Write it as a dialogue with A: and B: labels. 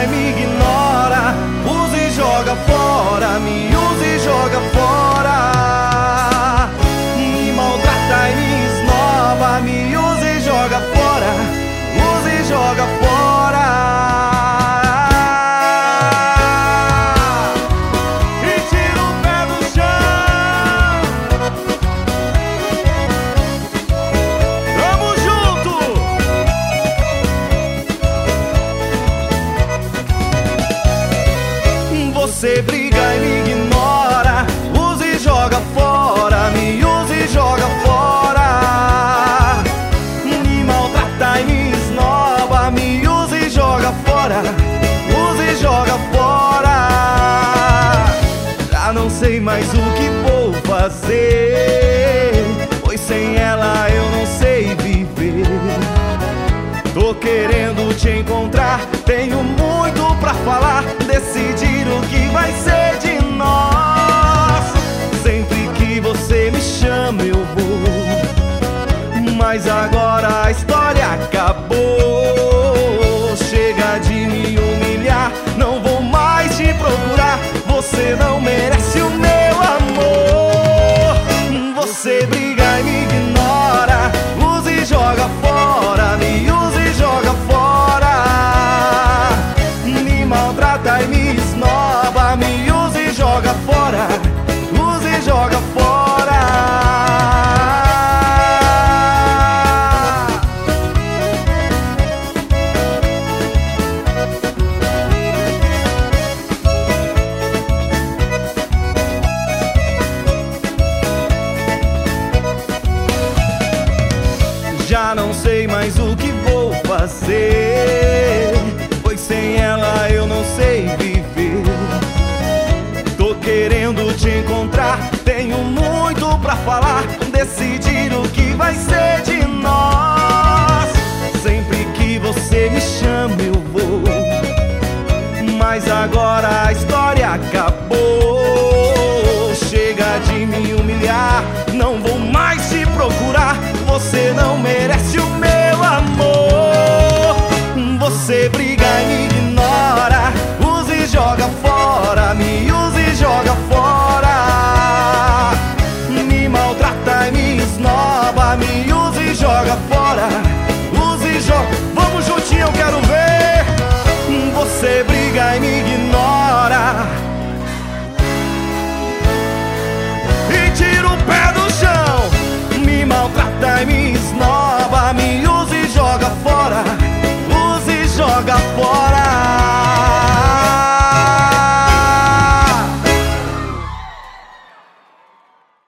A: e me ignora, usa e joga fora, me usa e joga fora. Me maltrata e me esnoba, me usa e joga fora, usa e joga fora. Você briga e me ignora, usa e joga fora, me usa e joga fora. Me maltrata e me esnoba, me usa e joga fora, usa e joga fora. Já não sei mais o que vou fazer, pois sem ela eu não sei viver. Tô querendo te encontrar, tenho muito pra falar, decidir o que vai ser de nós. Sempre que você me chama eu vou, mas agora a história acabou. Chega de me humilhar, não vou mais te procurar, você não merece o meu amor. Você briga e me ignora, usa e joga fora, me usa e joga fora. Me maltrata e me esnoba, me usa e joga fora, usa e joga fora. Já não sei mais o que vou fazer, pois sem ela eu não sei viver. Tô querendo te encontrar, tenho muito pra falar, decidir o que vai ser de nós. Sempre que você me chama eu vou, mas agora a história acabou. Chega de me humilhar, não vou mais te procurar, você não merece o meu amor. Você briga e me ignora, usa e joga fora, me usa e joga fora. Me maltrata e me esnoba, me usa e joga fora, usa e joga. Vamos juntinho, eu quero ver. Você briga e me ignora e tira o pé do chão. Me maltrata e me esnoba, me usa e joga fora, usa e joga fora.